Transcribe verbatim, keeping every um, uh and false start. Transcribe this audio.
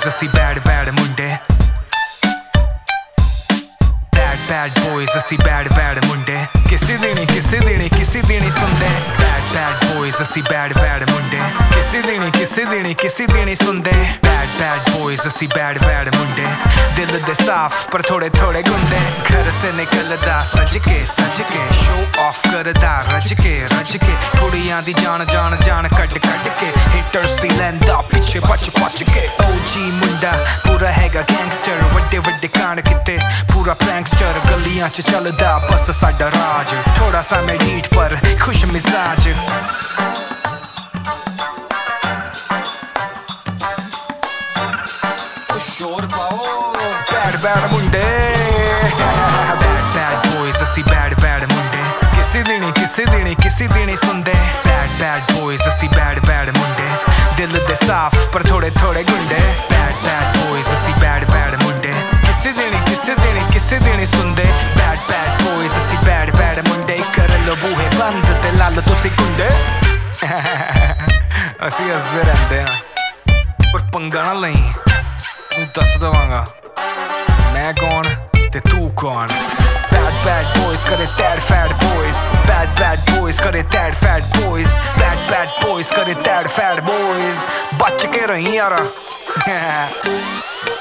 boys ਅਸੀਂ bad bad ਮੁੰਡੇ bad bad boys ਅਸੀਂ bad bad ਮੁੰਡੇ ਕਿਸੇ ਦੀ ਨੀ ਕਿਸੇ ਦੀ ਨੀ ਕਿਸੇ ਦੀ ਨੀ ਸੁਣਦੇ bad bad boys ਅਸੀਂ bad bad ਮੁੰਡੇ ਕਿਸੇ ਦੀ ਨੀ ਕਿਸੇ ਦੀ ਨੀ ਕਿਸੇ ਦੀ ਨੀ ਸੁਣਦੇ bad bad boys ਅਸੀਂ bad bad ਮੁੰਡੇ ਦਿਲ ਦੇ ਸਾਫ਼ ਪਰ ਥੋੜੇ ਥੋੜੇ ਗੁੰਦੇ ਘਰ ਸੇ ਨਿਕਲਦਾ ਸੱਜ ਕੇ ਸੱਜ ਕੇ show off ਕਰਦਾ ਰੱਜ ਕੇ ਰੱਜ ਕੇ ਕੁੜੀਆਂ ਦੀ ਜਾਨ ਜਾਨ ਜਾਨ ਕੱਢ ਕੱਢ ਕੇ ਹਿੱਟਰਸ ਦੀ ਲੈਂਦਾ ਪਿੱਛੇ ਪੱਛ ਪੱਛ ਕੇ O G ਮੁੰਡਾ ਪੂਰਾ ਹੈਗਾ ਗੈਂਗਸਟਰ ਵੱਡੇ ਵੱਡੇ ਕਾਂਡ ਕੀਤੇ ਪੂਰਾ ਪ੍ਰੈਂਕਸਟਰ ਗਲੀਆਂ ਚ ਚੱਲਦਾ ਬਸ ਸਾਡਾ ਰਾਜ ਥੋੜਾ ਸਾ ਮੈਂ ਢੀਠ ਪਰ ਖੁਸ਼ ਮਿਜ਼ਾਜ ਸ਼ੋਰ ਪਾਓ bad bad ਮੁੰਡੇ bad bad boys ਅਸੀਂ bad bad ਮੁੰਡੇ ਕਿਸੇ ਦੀ ਨੀ ਕਿਸੇ ਦੀ ਨੀ ਕਿਸੇ ਦੀ ਨੀ ਸੁਣਦੇ bad bad boys ਅਸੀਂ bad bad ਮੁੰਡੇ ਦਿਲ ਦੇ ਸਾਫ਼ ਪਰ ਥੋੜੇ ਥੋੜੇ ਗੁੰਡੇ bad bad boys ਅਸੀਂ bad bad ਮੁੰਡੇ ਕਿਸੇ ਦੀ ਨੀ ਕਿਸੇ ਦੀ ਨੀ ਕਿਸੇ ਦੀ ਨੀ ਸੁਣਦੇ bad bad boys ਅਸੀਂ bad bad ਮੁੰਡੇ ਕਰ ਲੋ ਬੂਹੇ ਬੰਦ ਤੇ ਲਾ ਲੋ ਤੁਸੀਂ ਕੁੰਡੇ ਅਸੀਂ ਹੱਸਦੇ ਰਹਿੰਦੇ ਹਾਂ ਪਰ ਪੰਗਾ ਨਾ ਲਈ ਤੂੰ ਦੱਸ ਦਵਾਂਗਾ ਮੈਂ ਕੌਣ ਤੇ ਤੂੰ ਕੌਣ bad bad boys करे tad fat boys bad bad boys करे tad fat boys bad bad boys करे tad fat boys बच के रही यारा